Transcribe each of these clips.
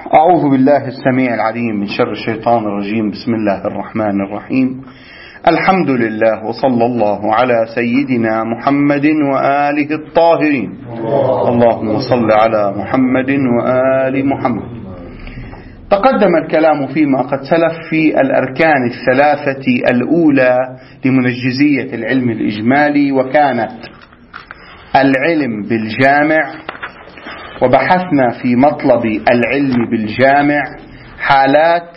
أعوذ بالله السميع العليم من شر الشيطان الرجيم. بسم الله الرحمن الرحيم. الحمد لله وصلى الله على سيدنا محمد وآله الطاهرين. اللهم صل على محمد وآل محمد. تقدم الكلام فيما قد سلف في الأركان الثلاثة الأولى لمنجزية العلم الإجمالي، وكانت العلم بالجامع، وبحثنا في مطلب العلم بالجامع حالات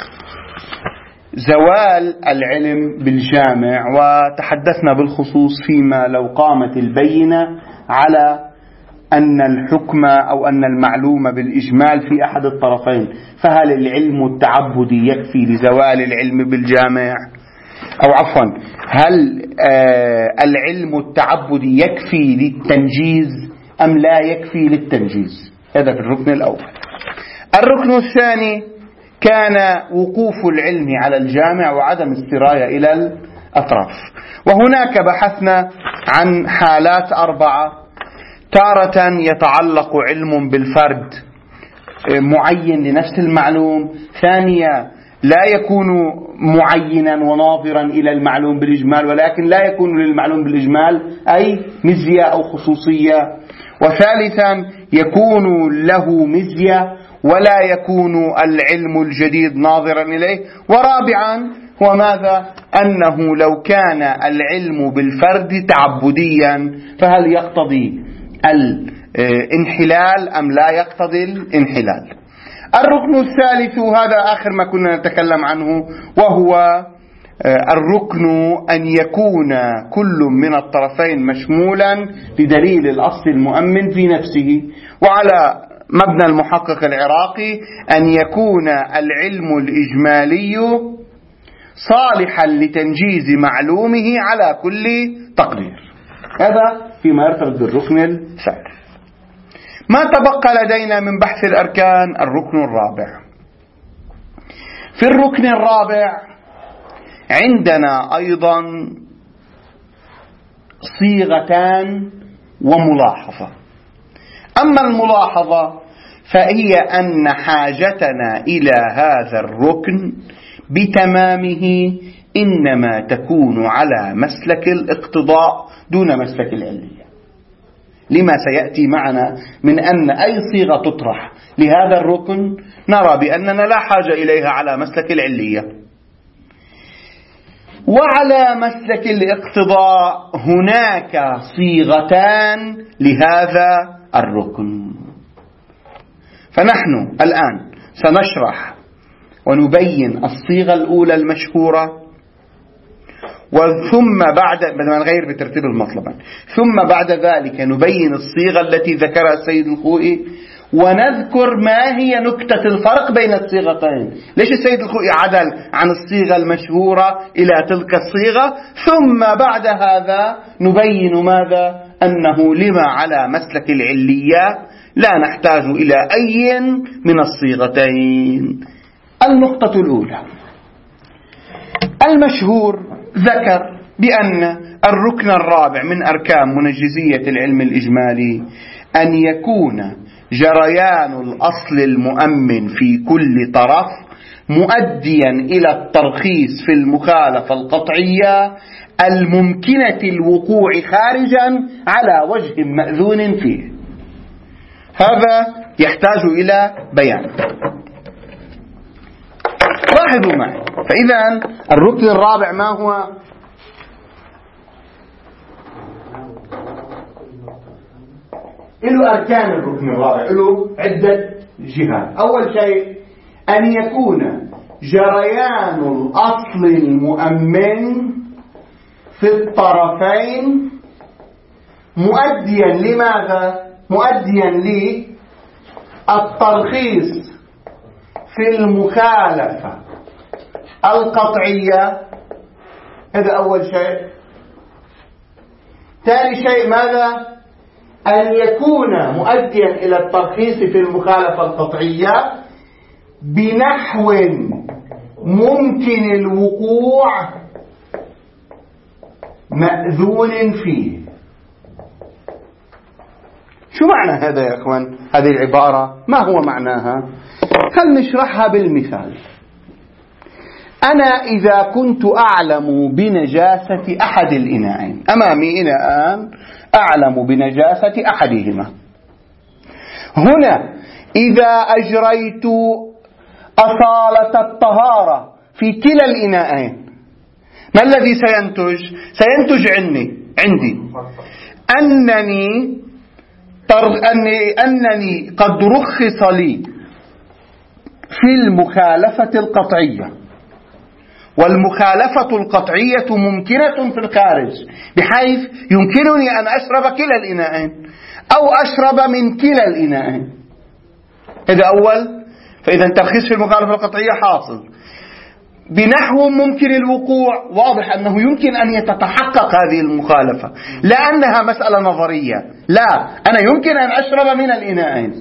زوال العلم بالجامع، وتحدثنا بالخصوص فيما لو قامت البينة على أن الحكم أو أن المعلوم بالإجمال في أحد الطرفين، فهل العلم التعبدي يكفي لزوال العلم بالجامع؟ أو عفوا، هل العلم التعبدي يكفي للتنجيز أم لا يكفي للتنجيز؟ هذا في الركن الأول. الركن الثاني كان وقوف العلم على الجامع وعدم السراية إلى الأطراف، وهناك بحثنا عن حالات 4. تارة يتعلق علم بالفرد معين لنفس المعلوم، ثانية لا يكون معينا وناظرا إلى المعلوم بالإجمال، ولكن لا يكون للمعلوم بالإجمال أي مزية أو خصوصية، وثالثا يكون له مزية ولا يكون العلم الجديد ناظرا إليه، ورابعا هو ماذا؟ أنه لو كان العلم بالفرد تعبديا فهل يقتضي الانحلال أم لا يقتضي الانحلال؟ الركن الثالث، هذا آخر ما كنا نتكلم عنه، وهو الركن أن يكون كل من الطرفين مشمولا لدليل الأصل المؤمن في نفسه، وعلى مبنى المحقق العراقي أن يكون العلم الإجمالي صالحا لتنجيز معلومه على كل تقدير. هذا فيما يرتبط بالركن الثالث. ما تبقى لدينا من بحث الأركان الركن الرابع. في الركن الرابع عندنا أيضا صيغتان وملاحظة. أما الملاحظة فهي أن حاجتنا إلى هذا الركن بتمامه إنما تكون على مسلك الاقتضاء دون مسلك العلية، لما سيأتي معنا من أن أي صيغة تطرح لهذا الركن نرى بأننا لا حاجة إليها على مسلك العلية. وعلى مسلك الاقتضاء هناك صيغتان لهذا الركن، فنحن الآن سنشرح ونبين الصيغة الأولى المشهورة، وثم بعد ما نغير بترتيب المطلبين، ثم بعد ذلك نبين الصيغة التي ذكرها السيد الخوئي، ونذكر ما هي نكتة الفرق بين الصيغتين. ليش السيد الخوئي عدل عن الصيغة المشهورة إلى تلك الصيغة؟ ثم بعد هذا نبين ماذا؟ أنه لما على مسلك العلية لا نحتاج إلى أي من الصيغتين. النقطة الأولى، المشهور ذكر بأن الركن الرابع من أركان منجزية العلم الإجمالي أن يكون جريان الأصل المؤمن في كل طرف مؤديا إلى الترخيص في المخالفة القطعية الممكنة الوقوع خارجا على وجه مأذون فيه. هذا يحتاج إلى بيان. لاحظوا معي، فإذا الركن الرابع ما هو؟ له أركان. الركن الرابع له عدة جهات. أول شيء أن يكون جريان الأصل المؤمن في الطرفين مؤديا لماذا؟ مؤديا للترخيص في المخالفة القطعية. هذا أول شيء. ثاني شيء ماذا؟ أن يكون مؤديا إلى الترخيص في المخالفة القطعية بنحو ممكن الوقوع مأذون فيه. شو معنى هذا يا أخوان؟ هذه العبارة ما هو معناها؟ فلنشرحها بالمثال. أنا إذا كنت أعلم بنجاسة أحد الإناءين، أمامي إناءان أعلم بنجاسة أحدهما، هنا إذا أجريت أصالة الطهارة في كلا الإناءين ما الذي سينتج؟ سينتج عندي أنني قد رخص لي في المخالفة القطعية، والمخالفة القطعية ممكنة في الخارج، بحيث يمكنني أن أشرب كلا الإناءين أو أشرب من كلا الإناءين. هذا أول. فإذا الترخيص في المخالفة القطعية حاصل بنحو ممكن الوقوع. واضح أنه يمكن أن تتحقق هذه المخالفة، لا أنها مسألة نظرية، لا، أنا يمكن أن أشرب من الإناءين.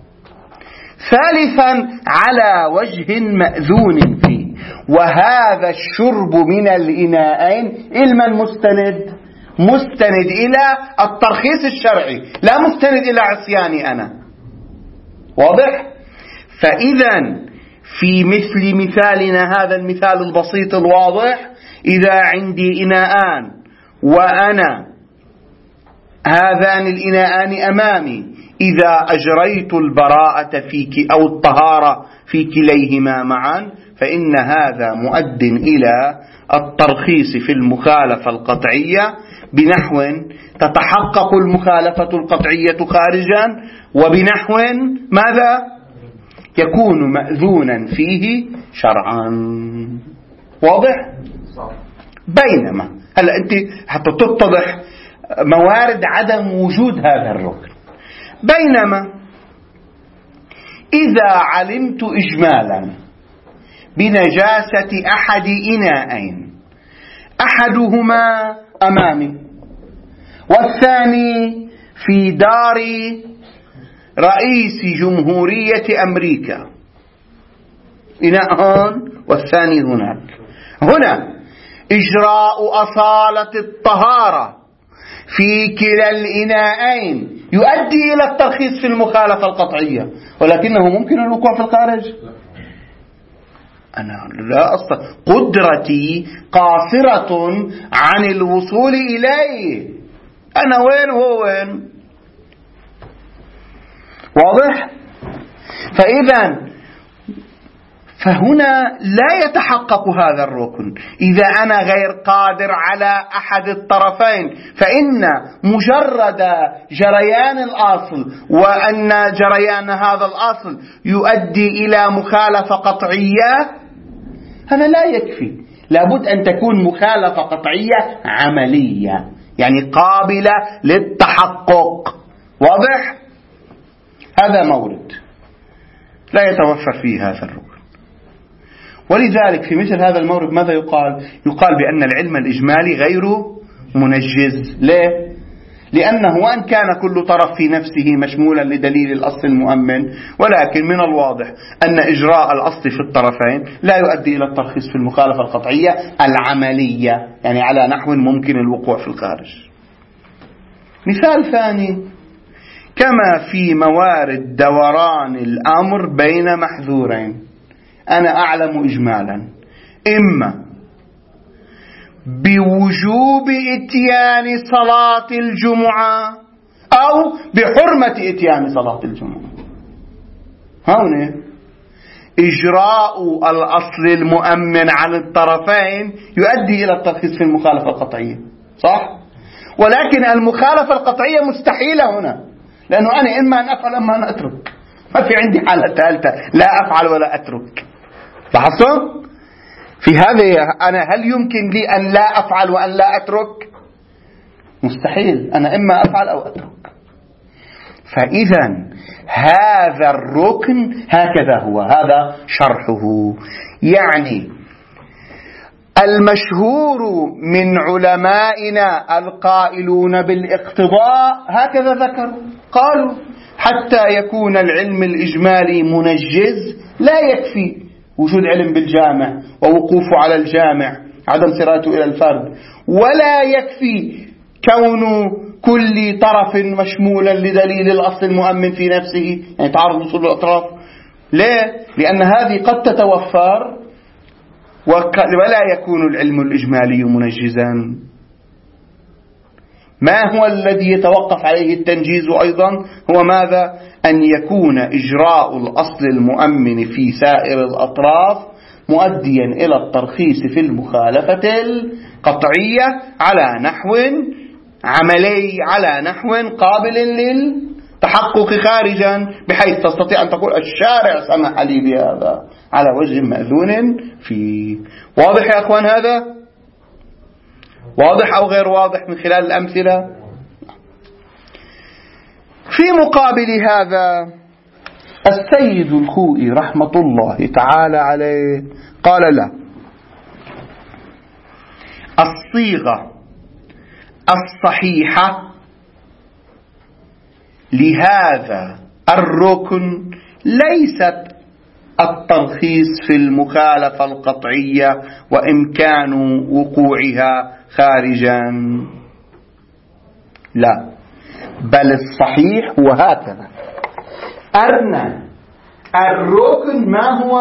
ثالثا على وجه مأذون فيه، وهذا الشرب من الإناءين علما مستند إلى الترخيص الشرعي، لا مستند إلى عصياني أنا. واضح؟ فإذا في مثل مثالنا هذا المثال البسيط الواضح، إذا عندي إناءان وأنا هذان الإناءان أمامي، إذا أجريت البراءة أو الطهارة في كليهما معا، فإن هذا مؤد إلى الترخيص في المخالفة القطعية بنحو تتحقق المخالفة القطعية خارجا، وبنحو ماذا؟ يكون مأذونا فيه شرعا. واضح؟ بينما هلا أنت حتى تتضح موارد عدم وجود هذا الركن، بينما إذا علمت إجمالا بنجاسة أحد إناءين، أحدهما أمامي والثاني في دار رئيس جمهورية أمريكا، إناء هون والثاني هناك، هنا إجراء أصالة الطهارة في كلا الإناءين يؤدي إلى الترخيص في المخالفة القطعية، ولكنه ممكن الوقوع في الخارج. أنا لا قدرتي قاصرة عن الوصول إليه، أنا وين هو وين. واضح؟ فهنا لا يتحقق هذا الركن إذا أنا غير قادر على أحد الطرفين، فإن مجرد جريان الأصل وأن جريان هذا الأصل يؤدي إلى مخالفة قطعية، هذا لا يكفي، لابد أن تكون مخالفة قطعية عملية، يعني قابلة للتحقق. واضح؟ هذا مورد لا يتوفر فيه هذا الركن. ولذلك في مثل هذا المورد ماذا يقال؟ يقال بأن العلم الإجمالي غير منجز. ليه؟ لأنه وأن كان كل طرف في نفسه مشمولا لدليل الأصل المؤمن، ولكن من الواضح أن إجراء الأصل في الطرفين لا يؤدي إلى الترخيص في المخالفة القطعية العملية، يعني على نحو ممكن الوقوع في الخارج. مثال ثاني، كما في موارد دوران الأمر بين محذورين، أنا أعلم إجمالا إما بوجوب إتيان صلاة الجمعة أو بحرمة إتيان صلاة الجمعة. هنا إجراء الأصل المؤمن على الطرفين يؤدي إلى الترخيص في المخالفة القطعية، صح؟ ولكن المخالفة القطعية مستحيلة هنا، لأنه أنا إما أن أفعل أما أن أترك، ما في عندي حالة ثالثة، لا أفعل ولا أترك. لاحظتم؟ في هذه أنا هل يمكن لي أن لا أفعل وأن لا أترك؟ مستحيل، أنا إما أفعل أو أترك. فإذا هذا الركن هكذا هو، هذا شرحه. يعني المشهور من علمائنا القائلون بالاقتضاء هكذا ذكروا، قالوا حتى يكون العلم الإجمالي منجز لا يكفي وجود علم بالجامع ووقوفه على الجامع عدم سرايته إلى الفرد، ولا يكفي كون كل طرف مشمولا لدليل الأصل المؤمن في نفسه، يعني تعارض وصول الأطراف، ليه؟ لأن هذه قد تتوفر ولا يكون العلم الإجمالي منجزا. ما هو الذي يتوقف عليه التنجيز أيضا؟ هو ماذا؟ أن يكون إجراء الأصل المؤمن في سائر الأطراف مؤديا إلى الترخيص في المخالفة القطعية على نحو عملي، على نحو قابل للتحقق خارجا، بحيث تستطيع أن تقول الشارع سمح لي بهذا على وجه مأذون فيه. واضح يا أخوان؟ هذا واضح أو غير واضح من خلال الأمثلة؟ في مقابل هذا السيد الخوئي رحمة الله تعالى عليه قال لا، الصيغة الصحيحة لهذا الركن ليست الترخيص في المخالفة القطعية وإمكان وقوعها خارجا، لا، بل الصحيح هو هكذا، أن الركن ما هو؟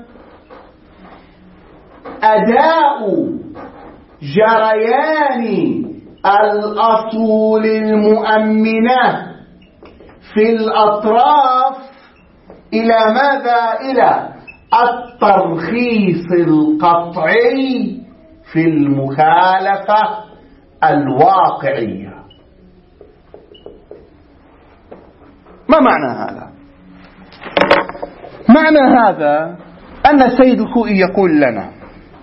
أداء جريان الأصول المؤمنة في الأطراف إلى ماذا؟ إلى الترخيص القطعي في المخالفة الواقعية. ما معنى هذا؟ معنى هذا أن السيد الخوئي يقول لنا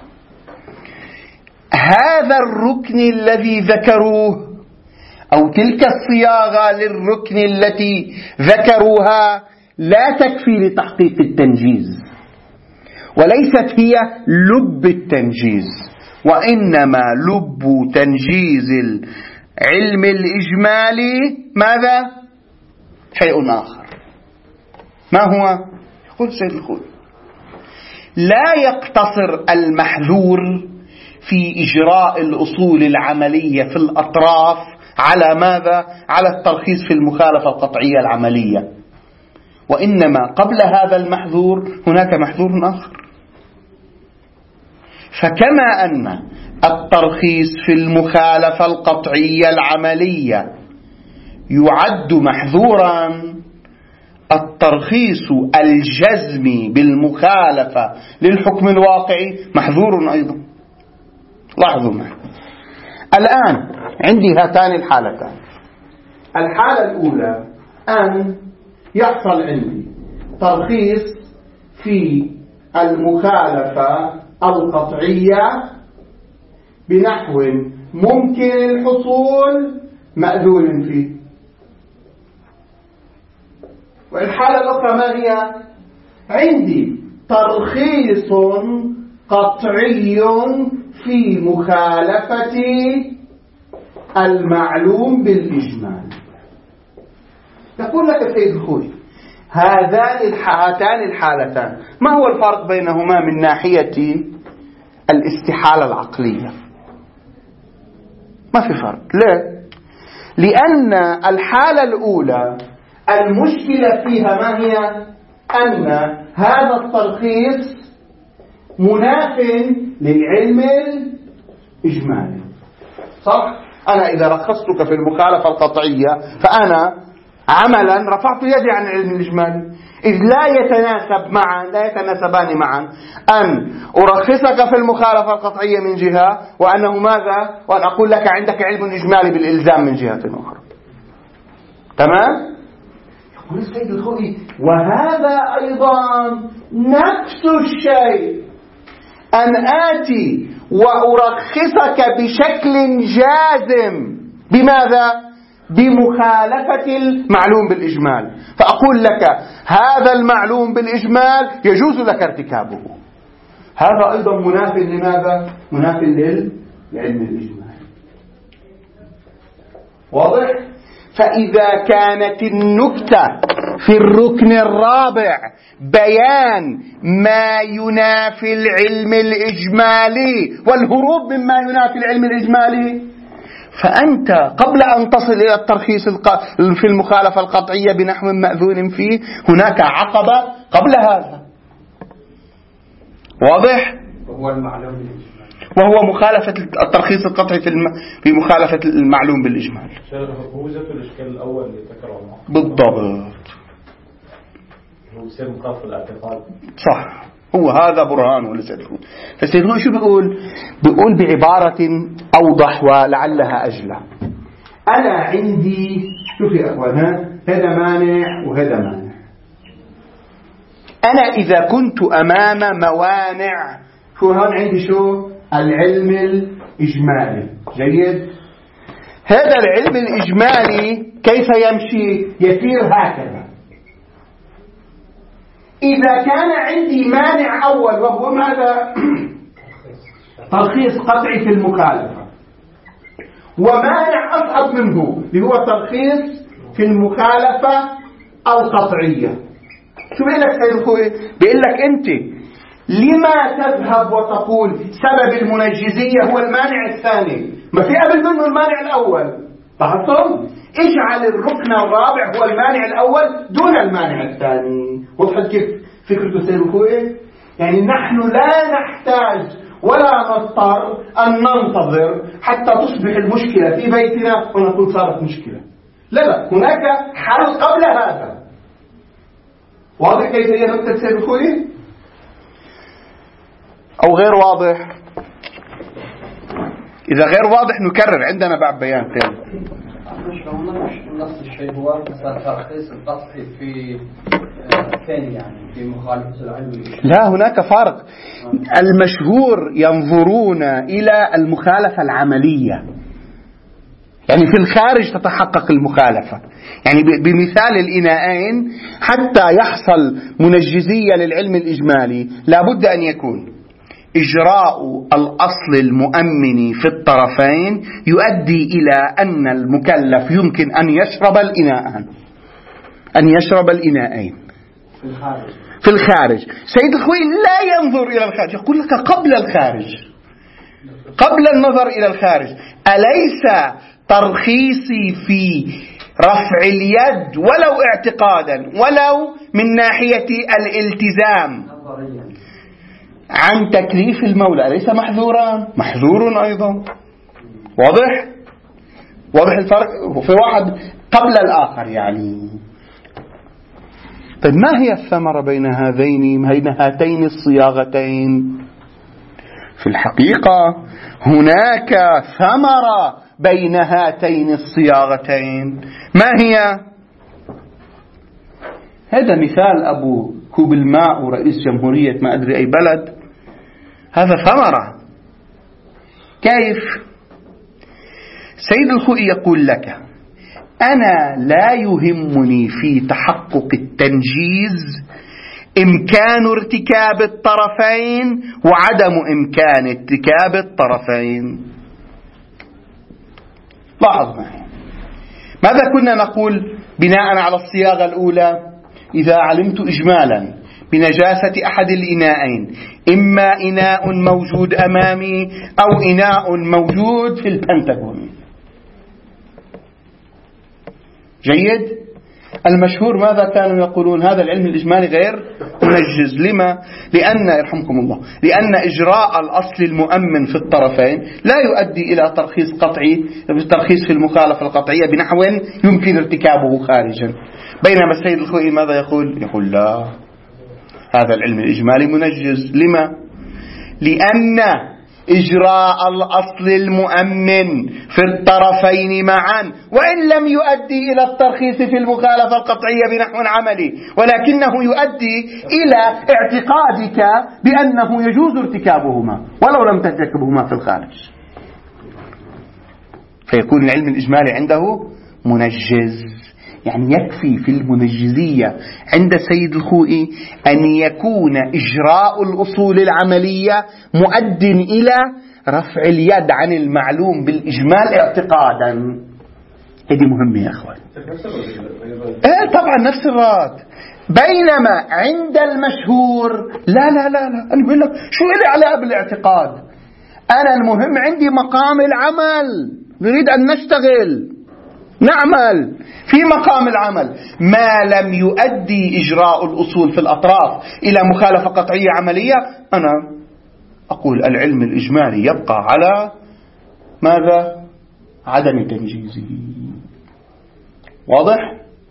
هذا الركن الذي ذكروه أو تلك الصياغة للركن التي ذكروها لا تكفي لتحقيق التنجيز، وليست هي لب التنجيز، وإنما لب تنجيز العلم الإجمالي ماذا؟ شيء آخر. ما هو؟ يقول السيد الخوئي لا يقتصر المحذور في إجراء الأصول العملية في الأطراف على ماذا؟ على الترخيص في المخالفة القطعية العملية، وإنما قبل هذا المحذور هناك محذور آخر. فكما أن الترخيص في المخالفة القطعية العملية يعد محذورا، الترخيص الجزمي بالمخالفة للحكم الواقعي محذور أيضا. لاحظوا معي الآن عندي هاتان الحالتان. الحالة الأولى أن يحصل عندي ترخيص في المخالفة القطعية بنحو ممكن الحصول مأذون فيه. والحالة الأخرى ما هي؟ عندي ترخيص قطعي في مخالفة المعلوم بالإجمال. يقول لك السيد الخوئي هاتان الحالتان ما هو الفرق بينهما من ناحية الاستحالة العقلية؟ ما في فرق. ليه؟ لأن الحالة الأولى المشكلة فيها ما هي؟ أن هذا الترخيص مناف للعلم الإجمالي. صح؟ أنا إذا رخصتك في المخالفة القطعية فأنا عملا رفعت يدي عن العلم الإجمالي، إذ لا يتناسبان معا أن أرخصك في المخالفة القطعية من جهة، وأنه ماذا؟ وأن أقول لك عندك علم إجمالي بالإلزام من جهة أخرى. تمام؟ يقول السيد الخوئي وهذا أيضا نفس الشيء، أن آتي وأرخصك بشكل جازم بماذا؟ بمخالفة المعلوم بالإجمال، فأقول لك هذا المعلوم بالإجمال يجوز لك ارتكابه. هذا أيضا مناف لماذا؟ مناف للعلم الإجمالي. واضح؟ فإذا كانت النكتة في الركن الرابع بيان ما ينافي العلم الإجمالي والهروب مما ينافي العلم الإجمالي، فأنت قبل أن تصل إلى الترخيص في المخالفة القطعية بنحو مأذون فيه هناك عقبة قبل هذا. واضح؟ وهو المعلوم بالإجمال، وهو مخالفة الترخيص القطعي في مخالفة المعلوم بالإجمال. هو ذات الإشكال الأول اللي ذكره بالضبط، هو يصير مخالف الاعتقاد. صح، هو هذا برهانه لسيدنا. فسيدنا شو بيقول بعبارة أوضح ولعلها أجلى. أنا عندي، شوف يا أخوانا، هذا مانع وهذا مانع. أنا إذا كنت أمام موانع، شو هون عندي؟ شو العلم الإجمالي. جيد. هذا العلم الإجمالي كيف يمشي؟ يسير هكذا. إذا كان عندي مانع أول وهو ماذا؟ ترخيص قطعي في المخالفة، ومانع أصعب منه اللي هو ترخيص في المخالفة القطعية. شو بيقول لك سيد الخوي؟ بيقول لك أنت لما تذهب وتقول سبب المنجزية هو المانع الثاني؟ ما في قبل منه المانع الأول. لاحظتم؟ اجعل الركن الرابع هو المانع الأول دون المانع الثاني. وضحت كيف فكرة سيد الخوي؟ يعني نحن لا نحتاج ولا نضطر أن ننتظر حتى تصبح المشكلة في بيتنا ونقول صارت مشكلة. لا، هناك حل قبل هذا. واضح كيف هي نقطة سيد الخوي؟ أو غير واضح؟ إذا غير واضح نكرر، عندنا بعد بيان ثاني. مش نفس الشيء، هو مثلا ترخيص القطعي في ثاني يعني في مخالفة العلم. لا، هناك فرق. المشهور ينظرون إلى المخالفة العملية، يعني في الخارج تتحقق المخالفة. يعني بمثال الإناءين حتى يحصل منجزية للعلم الإجمالي لابد أن يكون إجراء الأصل المؤمن في الطرفين يؤدي إلى أن المكلف يمكن أن يشرب الإناءين في الخارج. سيد الخوي لا ينظر إلى الخارج، يقول لك قبل الخارج، قبل النظر إلى الخارج، أليس ترخيصي في رفع اليد ولو اعتقادا ولو من ناحية الالتزام عن تكليف المولى أليس محظورا؟ محظور أيضا. واضح الفرق في واحد قبل الآخر يعني. طيب ما هي الثمرة بين هاتين الصياغتين؟ في الحقيقة هناك ثمرة بين هاتين الصياغتين. ما هي؟ هذا مثال أبو كوب الماء ورئيس جمهورية ما أدري أي بلد، هذا ثمرة. كيف؟ سيد الخوئي يقول لك أنا لا يهمني في تحقق التنجيز إمكان ارتكاب الطرفين وعدم إمكان ارتكاب الطرفين. لاحظ معي ماذا كنا نقول بناء على الصياغة الأولى؟ إذا علمت إجمالا بنجاسة أحد الإناءين، إما إناء موجود أمامي أو إناء موجود في البنتاغون. جيد. المشهور ماذا كانوا يقولون؟ هذا العلم الإجمالي غير منجز. لما؟ لأن إجراء الأصل المؤمن في الطرفين لا يؤدي إلى ترخيص في المخالفة القطعية بنحو يمكن ارتكابه خارجا. بينما السيد الخوئي ماذا يقول؟ لا، هذا العلم الإجمالي منجز. لما؟ لأن إجراء الأصل المؤمن في الطرفين معا وإن لم يؤدي إلى الترخيص في المخالفة القطعية بنحو عملي، ولكنه يؤدي إلى اعتقادك بأنه يجوز ارتكابهما ولو لم ترتكبهما في الخارج، فيكون العلم الإجمالي عنده منجز. يعني يكفي في المنجزية عند سيد الخوئي أن يكون إجراء الأصول العملية مؤد إلى رفع اليد عن المعلوم بالإجمال اعتقادا. هذه مهمة يا أخوان. طبعا نفس الرد. بينما عند المشهور لا أنا بقول لك شو إلي علاقة بالاعتقاد؟ أنا المهم عندي مقام العمل. نريد أن نشتغل نعمل في مقام العمل، ما لم يؤدي إجراء الأصول في الأطراف إلى مخالفة قطعية عملية، أنا أقول العلم الإجمالي يبقى على ماذا؟ عدم تنجيزه. واضح؟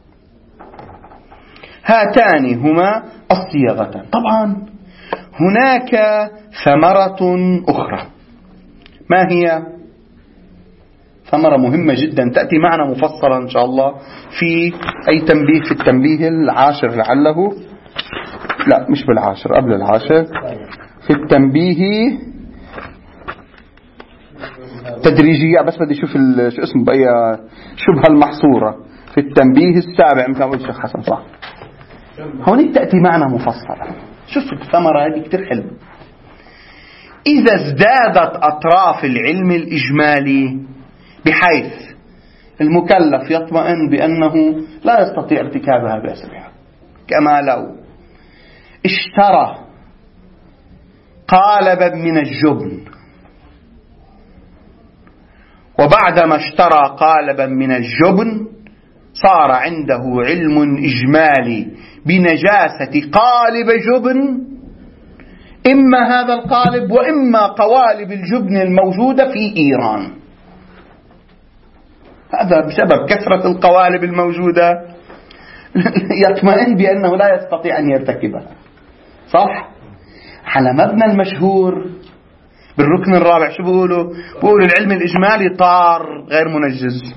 هاتان هما الصياغتان. طبعا هناك ثمرة أخرى، ما هي؟ ثمرة مهمة جدا تأتي معنا مفصلا إن شاء الله في أي تنبيه، في التنبيه العاشر لعله، لا مش بالعاشر، قبل العاشر، في التنبيه تدريجية، بس بدي شوف شو اسمه بأي شبهة المحصورة، في التنبيه السابع مثل ما قلت الشيخ حسن صح. هون تأتي معنا مفصلا. شوف الثمرة هذه كتير حلوة. إذا ازدادت أطراف العلم الإجمالي بحيث المكلف يطمئن بأنه لا يستطيع ارتكابها بأسرها، كما لو اشترى قالبا من الجبن، وبعدما اشترى قالبا من الجبن صار عنده علم إجمالي بنجاسة قالب جبن، إما هذا القالب وإما قوالب الجبن الموجودة في إيران. هذا بسبب كثرة القوالب الموجودة يطمئن بأنه لا يستطيع أن يرتكبها. صح؟ على مبنى المشهور بالركن الرابع شو بيقولوا؟ العلم الإجمالي طار غير منجز.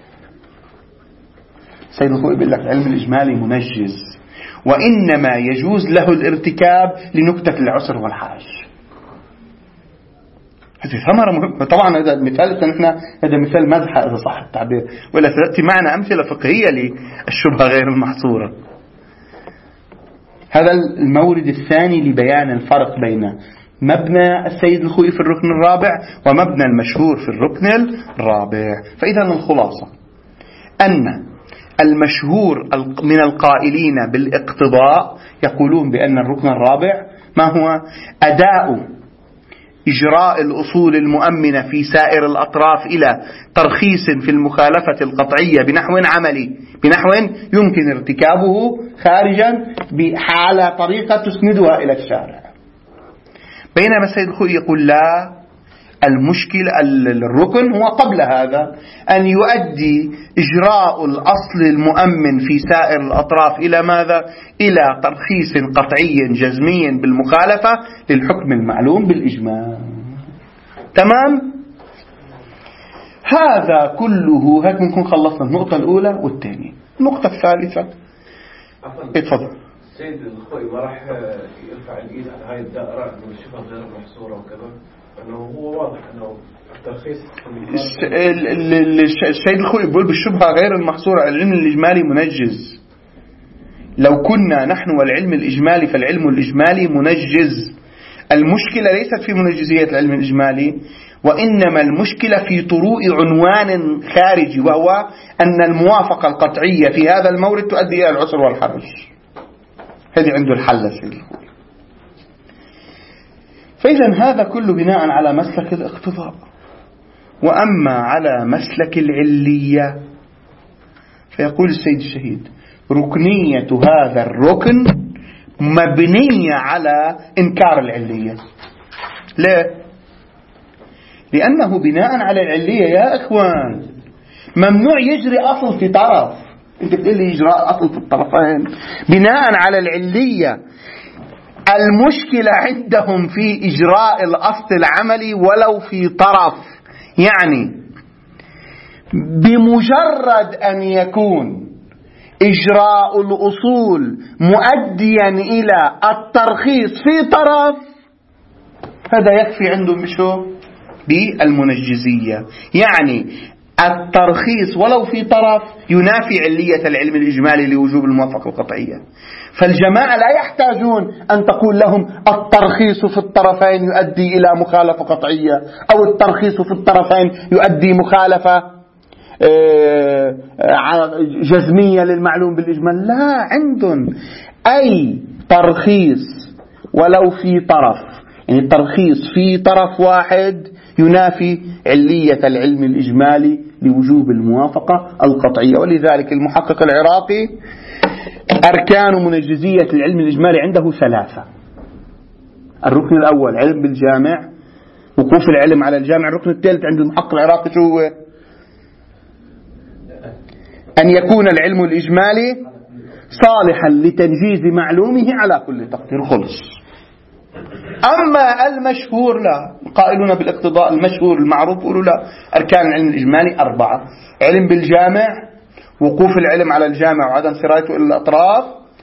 سيد الخوئي بيقول لك العلم الإجمالي منجز، وإنما يجوز له الارتكاب لنكتة العسر والحرج. هذه ثمرة مهمة. طبعا هذا المثال نحن هذا مثال مزحة إذا صح التعبير، ولا تأتي معنا أمثلة فقهية للشبهة غير المحصورة. هذا المورد الثاني لبيان الفرق بين مبنى السيد الخوئي في الركن الرابع ومبنى المشهور في الركن الرابع. فإذا الخلاصة أن المشهور من القائلين بالاقتضاء يقولون بأن الركن الرابع ما هو؟ أداء إجراء الأصول المؤمنة في سائر الأطراف إلى ترخيص في المخالفة القطعية بنحو عملي، بنحو يمكن ارتكابه خارجا على طريقة تسندها إلى الشارع. بينما السيد الخوئي يقول لا، المشكلة الركن هو قبل هذا أن يؤدي إجراء الأصل المؤمن في سائر الأطراف إلى ماذا؟ إلى ترخيص قطعي جزمي بالمخالفة للحكم المعلوم بالإجماع. تمام؟ هذا كله هيك بنكون خلصنا النقطة الأولى والثانية. النقطة الثالثة اتفضل. السيد الخوئي ما راح يرفع الإيد على هاي الدائرة من الشبهة غير محصورة وكذا، أنه هو واضح أنه الترخيص السيد الخوئي بيقول بالشبهة غير المحصورة العلم الإجمالي منجز. لو كنا نحن والعلم الإجمالي فالعلم الإجمالي منجز. المشكلة ليست في منجزية العلم الإجمالي، وإنما المشكلة في طروء عنوان خارجي، وهو أن الموافقة القطعية في هذا المورد تؤدي إلى العسر والحرج. هذه عنده الحل السيد الخوئي. فإذا هذا كله بناء على مسلك الاقتضاء. وأما على مسلك العلية فيقول السيد الشهيد ركنية هذا الركن مبنية على إنكار العلية. ليه؟ لأنه بناء على العلية يا إخوان ممنوع يجري أصل في طرف. أنت بتقول لي إجراء أصل في الطرفين. بناء على العلية المشكلة عندهم في إجراء الأصل العملي ولو في طرف. يعني بمجرد أن يكون إجراء الأصول مؤديا إلى الترخيص في طرف، هذا يكفي عندهم بشو؟ بالمنجزية. يعني الترخيص ولو في طرف ينافي علية العلم الإجمالي لوجوب الموافقة القطعية. فالجماعة لا يحتاجون أن تقول لهم الترخيص في الطرفين يؤدي إلى مخالفة قطعية، أو الترخيص في الطرفين يؤدي مخالفة جزمية للمعلوم بالإجمال. لا، عندهم أي ترخيص ولو في طرف، يعني الترخيص في طرف واحد ينافي علية العلم الإجمالي لوجوب الموافقة القطعية. ولذلك المحقق العراقي أركان منجزية العلم الإجمالي عنده 3. الركن الأول علم بالجامع، وقوف العلم على الجامع. الركن الثالث عند المحقق العراقي شو هو؟ أن يكون العلم الإجمالي صالحا لتنجيز معلومه على كل تقدير. خلص. أما المشهور لا، قائلون بالاقتضاء المشهور المعروف يقولوا لا، أركان العلم الإجمالي 4: علم بالجامع، وقوف العلم على الجامع وعدم سرايته إلى الأطراف،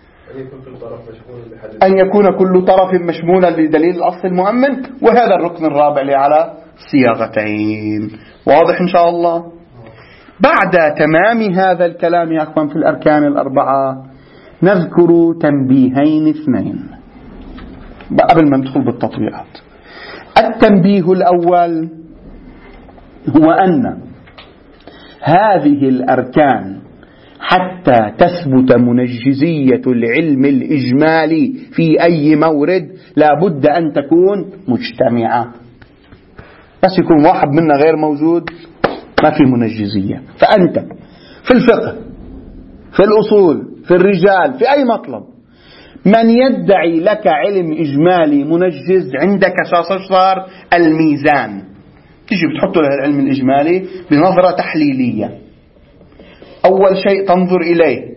أن يكون كل طرف مشمولا لدليل الأصل المؤمن، وهذا الركن الرابع اللي على صياغتين. واضح إن شاء الله؟ بعد تمام هذا الكلام يا أخوان في الأركان ال4 نذكر تنبيهين 2 قبل ما ندخل بالتطبيقات. التنبيه الأول هو أن هذه الأركان حتى تثبت منجزية العلم الإجمالي في أي مورد لا بد أن تكون مجتمعة. بس يكون واحد منا غير موجود ما في منجزية. فأنت في الفقه، في الأصول، في الرجال، في أي مطلب، من يدعي لك علم إجمالي منجز عندك صار الميزان. تيجي بتحط له العلم الإجمالي بنظرة تحليلية. أول شيء تنظر إليه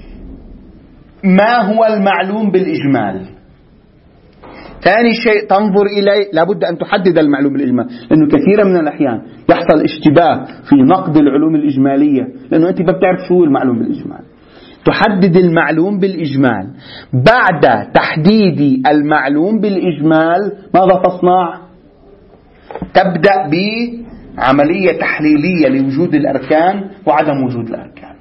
ما هو المعلوم بالإجمال. ثاني شيء تنظر إليه، لابد أن تحدد المعلوم بالإجمال، لأنه كثيرا من الأحيان يحصل اشتباه في نقد العلوم الإجمالية، لأنه أنت ما بتعرف شو المعلوم بالإجمال. تحدد المعلوم بالإجمال. بعد تحديد المعلوم بالإجمال ماذا تصنع؟ تبدأ بعملية تحليلية لوجود الأركان وعدم وجود الأركان.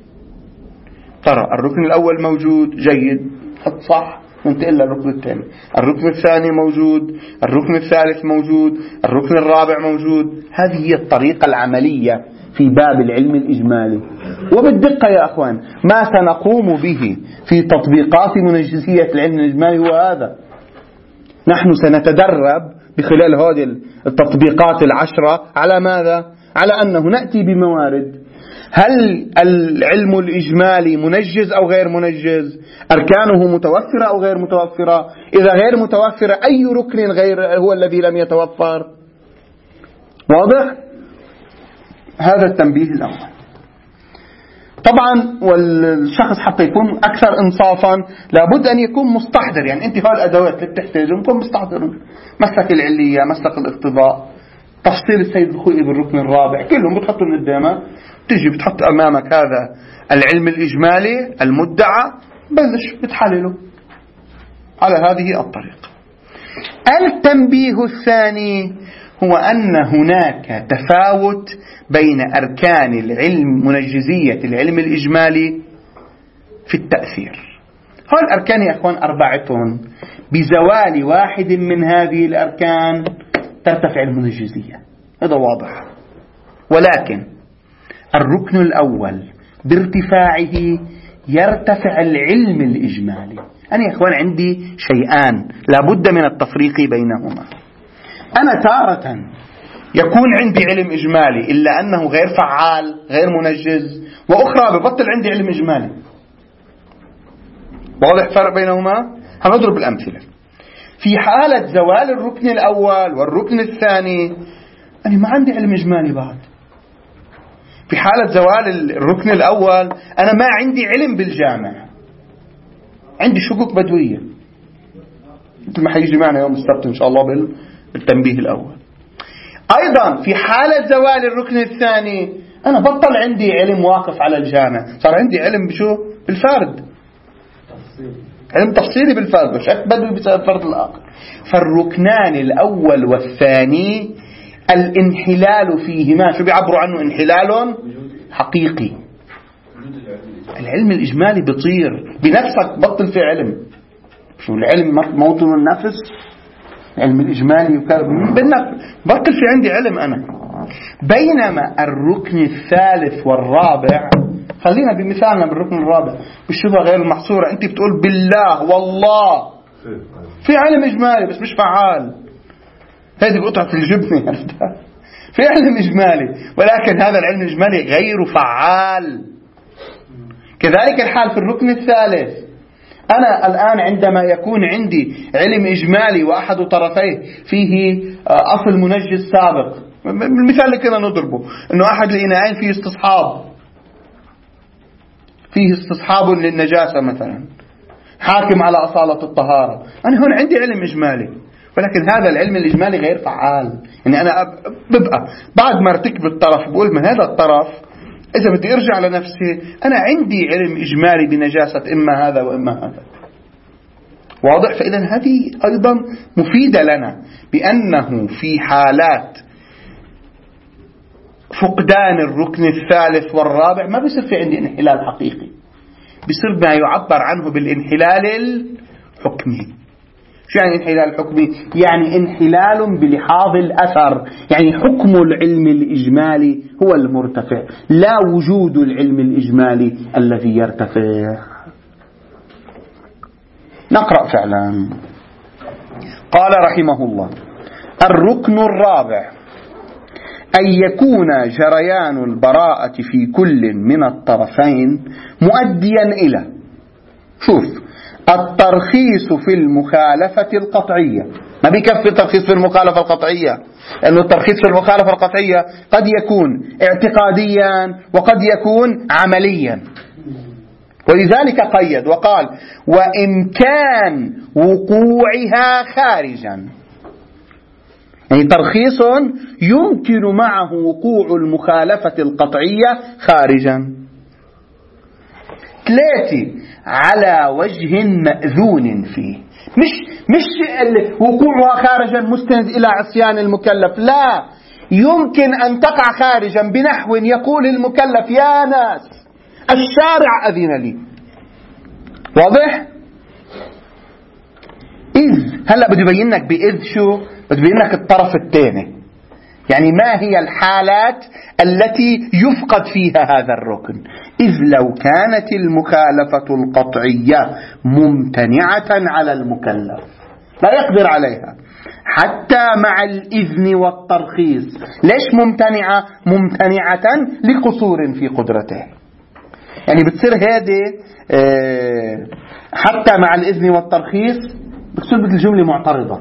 ترى الركن الأول موجود، جيد، حط صح، ننتقل للركن الثاني. الركن الثاني موجود، الركن الثالث موجود، الركن الرابع موجود. هذه هي الطريقة العملية في باب العلم الإجمالي. وبالدقة يا أخوان ما سنقوم به في تطبيقات منجزية العلم الإجمالي هو هذا. نحن سنتدرب بخلال هذه التطبيقات 10 على ماذا؟ على أنه نأتي بموارد. هل العلم الإجمالي منجز أو غير منجز؟ أركانه متوفرة أو غير متوفرة؟ إذا غير متوفرة أي ركن غير هو الذي لم يتوفر؟ واضح؟ هذا التنبيه الأول. طبعا والشخص حتى يكون أكثر إنصافا لابد أن يكون مستحضر. يعني أنت هاي الأدوات اللي بتحتاجهم تكون مستحضرهم. مسلك العلية، مسلك الاقتضاء، تفصيل السيد الخوئي بالركن الرابع، كلهم بتحطهم قدامك. تجي بتحط أمامك هذا العلم الإجمالي المدعى، بلش بتحلله على هذه الطريقة. التنبيه الثاني هو أن هناك تفاوت بين أركان العلم منجزية العلم الإجمالي في التأثير. هؤلاء الأركان يا أخوان 4، بزوال واحد من هذه الأركان ترتفع المنجزية، هذا واضح. ولكن الركن الأول بارتفاعه يرتفع العلم الإجمالي. أنا يا أخوان عندي شيئان لابد من التفريق بينهما. أنا تارة يكون عندي علم إجمالي إلا أنه غير فعال غير منجز، وأخرى ببطل عندي علم إجمالي. واضح الفرق بينهما؟ هنضرب الأمثلة. في حالة زوال الركن الأول والركن الثاني أنا ما عندي علم إجمالي بعد. في حالة زوال الركن الأول أنا ما عندي علم بالجامع، عندي شقوق بدوية مثل ما حيجي معنا يوم السبت إن شاء الله بالتنبيه الأول. أيضا في حالة زوال الركن الثاني أنا بطل عندي علم واقف على الجامع، صار عندي علم بشو؟ بالفرد، علم تفصيلي بالفرد، مش بدوي بسبب فرد الآخر. فالركنان الأول والثاني الانحلال فيهما شو بيعبروا عنه؟ انحلال حقيقي. العلم الإجمالي بيطير بنفسك، بطل في علم. شو العلم؟ موطن النفس. العلم الإجمالي بطل في عندي علم أنا. بينما الركن الثالث والرابع، خلينا بمثالنا بالركن الرابع بالشبهة غير المحصورة، أنت بتقول بالله والله في علم إجمالي بس مش فعال، هذه بقطعة الجبنة. في علم إجمالي، ولكن هذا العلم الإجمالي غير فعال. كذلك الحال في الركن الثالث. أنا الآن عندما يكون عندي علم إجمالي وأحد طرفيه فيه أصل منجس سابق، المثال اللي كنا نضربه أنه أحد الإناءين فيه استصحاب للنجاسة مثلا، حاكم على أصالة الطهارة. أنا هون عندي علم إجمالي، ولكن هذا العلم الإجمالي غير فعال. يعني أنا ببقى بعد ما ارتكب الطرف بقول من هذا الطرف إذا بدي أرجع لنفسي أنا عندي علم إجمالي بنجاسة إما هذا وإما هذا. واضح؟ فإذا هذه أيضا مفيدة لنا بأنه في حالات فقدان الركن الثالث والرابع ما بيصير في عندي انحلال حقيقي، بيصير ما يعبر عنه بالانحلال الحكمي. شو يعني انحلال حكمي؟ يعني انحلال بلحاظ الأثر، يعني حكم العلم الإجمالي هو المرتفع، لا وجود العلم الإجمالي الذي يرتفع. نقرأ فعلا. قال رحمه الله: الركن الرابع أن يكون جريان البراءة في كل من الطرفين مؤديا إلى الترخيص في المخالفة القطعية. ما بيكفي الترخيص في المخالفة القطعية، لأن الترخيص في المخالفة القطعية قد يكون اعتقاديا وقد يكون عمليا، ولذلك قيد وقال: وإمكان وقوعها خارجا. يعني ترخيص يمكن معه وقوع المخالفة القطعية خارجا. 3 على وجه مأذون فيه، مش وقوعها خارجا مستند إلى عصيان المكلف، لا، يمكن أن تقع خارجا بنحو يقول المكلف: يا ناس الشارع أذن لي. واضح؟ هلأ بدي بينك بإذ شو؟ بدي بينك الطرف الثاني، يعني ما هي الحالات التي يفقد فيها هذا الركن. إذ لو كانت المخالفة القطعية ممتنعة على المكلف لا يقدر عليها حتى مع الإذن والترخيص. ليش ممتنعة؟ ممتنعة لقصور في قدرته. يعني بتصير هذه حتى مع الإذن والترخيص بتصير الجملة معترضة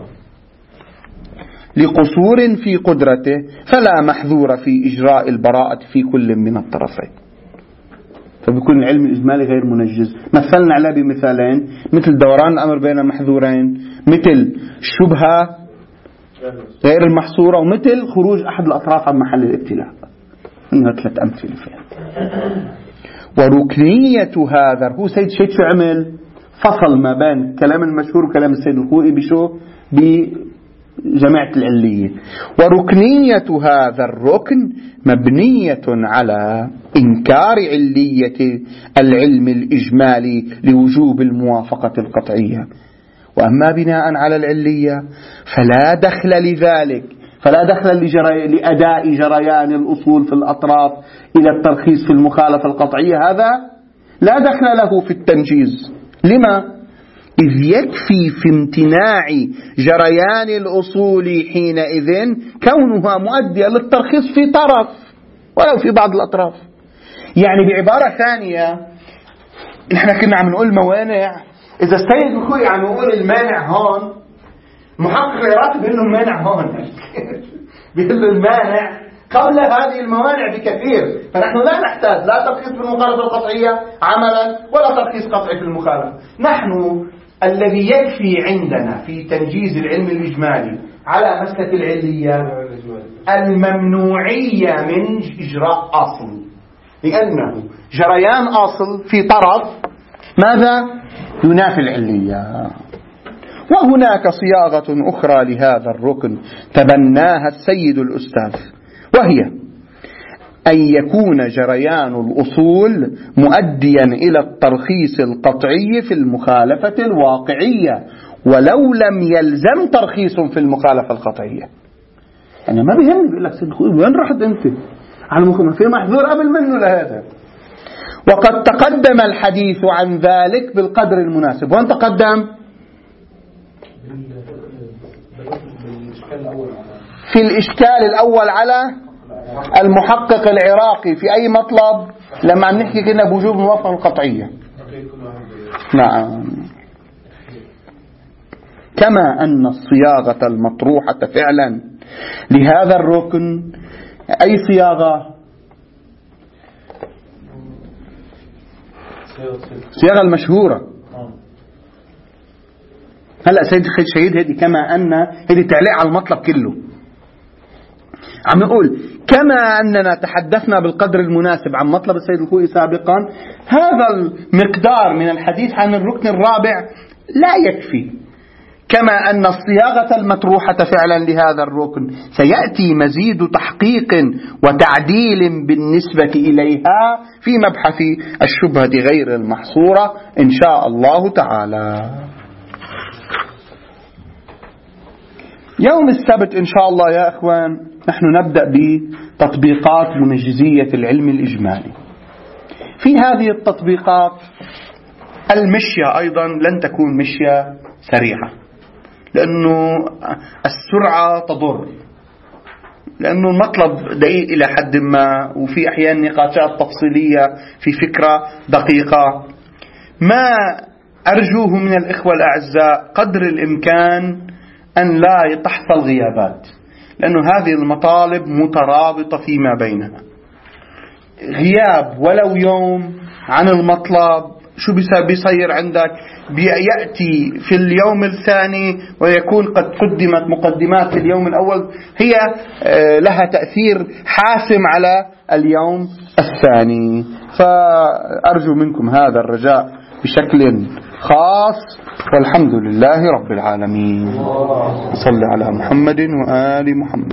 لقصور في قدرته، فلا محذور في إجراء البراءة في كل من الطرفين. فبيكون العلم الإجمالي غير منجز. مثلنا عليه بمثالين، مثل دوران الأمر بين محذورين، مثل الشبهة غير المحصورة، ومثل خروج أحد الأطراف عن محل الابتلاء. هنا 3 أمثلة فيها. وركنية هذا، هو سيد شيء شو عمل؟ فصل ما بين كلام المشهور وكلام السيد الخوئي بشو؟ بجماعة العلية. وركنية هذا الركن مبنية على إنكار علية العلم الإجمالي لوجوب الموافقة القطعية. وأما بناء على العلية فلا دخل لذلك، فلا دخل لأداء جريان الأصول في الأطراف إلى الترخيص في المخالفة القطعية، هذا لا دخل له في التنجيز. لما؟ إذ يكفي في امتناع جريان الأصول حينئذ كونها مؤدية للترخيص في طرف ولو في بعض الأطراف. يعني بعبارة ثانية، نحن كنا عم نقول موانع، إذا السيد الخوئي عم يقول المانع هون، محقق يراتب إنه المانع هون بيقول له المانع قبل هذه الموانع بكثير. فنحن لا نحتاج لا ترخيص في المخالفة القطعية عملا ولا ترخيص قطعي في المخالفة. نحن الذي يكفي عندنا في تنجيز العلم الإجمالي على مسلك العلية الممنوعية من إجراء أصل، لأنه جريان أصل في طرف ماذا؟ ينافي العلية. وهناك صياغة أخرى لهذا الركن تبناها السيد الأستاذ، وهي أن يكون جريان الأصول مؤديا إلى الترخيص القطعي في المخالفة الواقعية ولو لم يلزم ترخيص في المخالفة القطعية. يعني ما بيهمني بيقول لك سيد خوئي وين رحت أنت؟ على ما في محذور قبل منه لهذا. وقد تقدم الحديث عن ذلك بالقدر المناسب. وين تقدم؟ في الإشكال الأول على المحقق العراقي في أي مطلب لما عم نحكي كنا بوجوب الموافقة القطعية. نعم. كما أن الصياغة المطروحة فعلا لهذا الركن، أي صياغة؟ صياغة المشهورة. هلأ سيد شهيد هذه كما أن هذه تعليق على المطلب كله. عم نقول كما أننا تحدثنا بالقدر المناسب عن مطلب السيد الخوئي سابقا، هذا المقدار من الحديث عن الركن الرابع لا يكفي. كما أن الصياغة المطروحة فعلا لهذا الركن سيأتي مزيد تحقيق وتعديل بالنسبة إليها في مبحث الشبهة غير المحصورة إن شاء الله تعالى. يوم السبت إن شاء الله يا أخوان نحن نبدأ بتطبيقات منجزية العلم الإجمالي. في هذه التطبيقات المشية أيضا لن تكون مشية سريعة، لأنه السرعة تضر، لأنه المطلب دقيق إلى حد ما، وفي أحيان نقاشات تفصيلية في فكرة دقيقة. ما أرجوه من الإخوة الأعزاء قدر الإمكان أن لا تحصل غيابات، لأنه هذه المطالب مترابطة فيما بينها. غياب ولو يوم عن المطلب شو بيصير عندك؟ بيأتي في اليوم الثاني ويكون قد قدمت مقدمات في اليوم الأول هي لها تأثير حاسم على اليوم الثاني. فأرجو منكم هذا الرجاء بشكل خاص، والحمد لله رب العالمين. صل على محمد وآل محمد.